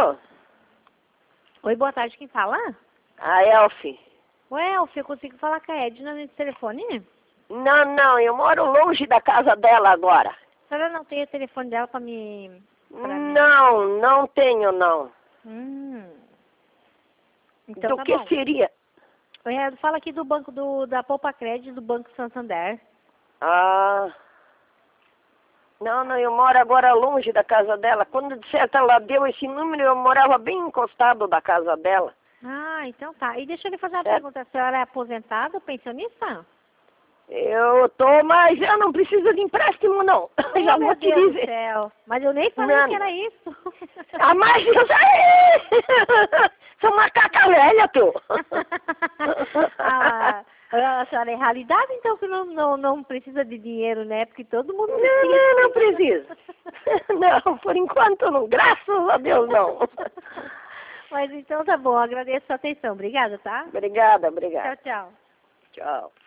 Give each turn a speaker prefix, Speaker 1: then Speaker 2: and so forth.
Speaker 1: Alô?
Speaker 2: Oi, boa tarde, quem fala?
Speaker 1: A Elfi.
Speaker 2: Oi, Elfie, eu consigo falar com a Edna nesse telefone?
Speaker 1: Não, eu moro longe da casa dela agora.
Speaker 2: A senhora não tem o telefone dela pra me...
Speaker 1: Não tenho, não.
Speaker 2: Então
Speaker 1: Do
Speaker 2: tá
Speaker 1: que
Speaker 2: bom.
Speaker 1: seria?
Speaker 2: Fala aqui do banco da Poupa Crédito, do Banco Santander.
Speaker 1: Ah... Não, eu moro agora longe da casa dela. Quando de certo ela deu esse número, eu morava bem encostado da casa dela.
Speaker 2: Ah, então tá. E deixa eu lhe fazer uma
Speaker 1: Certo?
Speaker 2: pergunta. A senhora é aposentada ou pensionista?
Speaker 1: Eu tô, mas eu não preciso de empréstimo, não.
Speaker 2: Oh,
Speaker 1: Já
Speaker 2: meu
Speaker 1: vou te
Speaker 2: Deus do
Speaker 1: dizer.
Speaker 2: céu. Mas eu nem falei
Speaker 1: Não.
Speaker 2: que era isso.
Speaker 1: Ah, mas eu já... Sou macaca velha, tu.
Speaker 2: A senhora é realidade, então, que não precisa de dinheiro, né? Porque todo mundo precisa.
Speaker 1: Não precisa. Não, por enquanto não. Graças a Deus, não.
Speaker 2: Mas então tá bom, agradeço a sua atenção. Obrigada, tá?
Speaker 1: Obrigada.
Speaker 2: Tchau, tchau.
Speaker 1: Tchau.